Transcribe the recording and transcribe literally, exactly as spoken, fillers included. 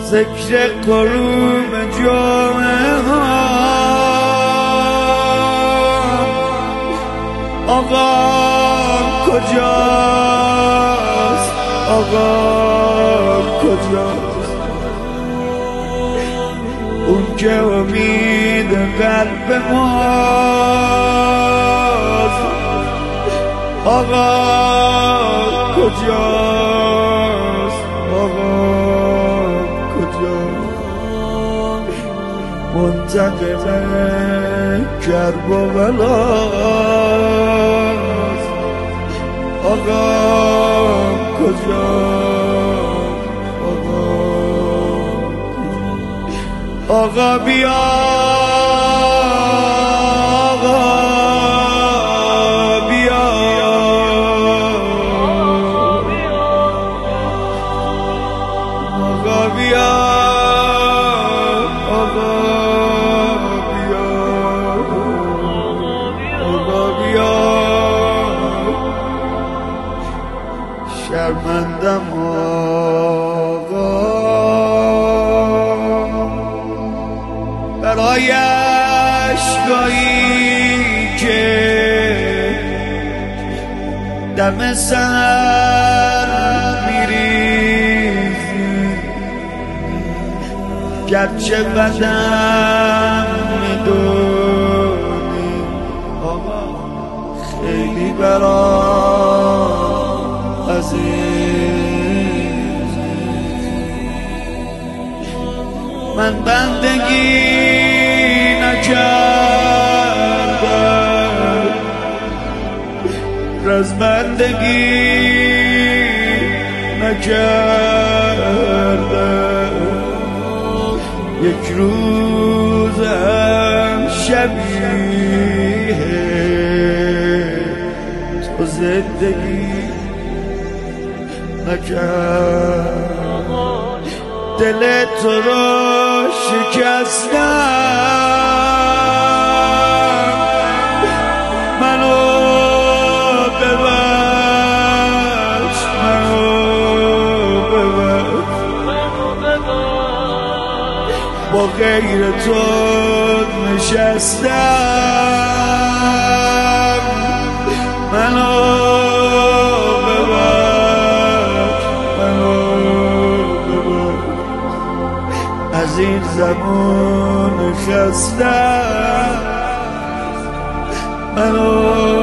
ذکر قروب جامعه ها آقا کجاست، آقا کجاست، اون که امید قلب ماست، آقا کجاست، آقا کجاست، منتقم کرب و بلاست، آقا کجاست، آقا کجاست، آقا بیا، آقا بیا، آقا بیا، آقا بیا، آقا بیا، شرمندم آقا برای اشکایی که دم سر میریزی، گرچه بدم میدونی آقا خیلی برام عزیز، من بندگی نکردم، رزمندگی نکردم، یک روزم شبیه تو زندگی نکردم، دل تو رو شکستم، منو ببخش، منو ببخش، با غیر تو نشستم، منو ببخش، منو ببخش، از این زمان خستم، منو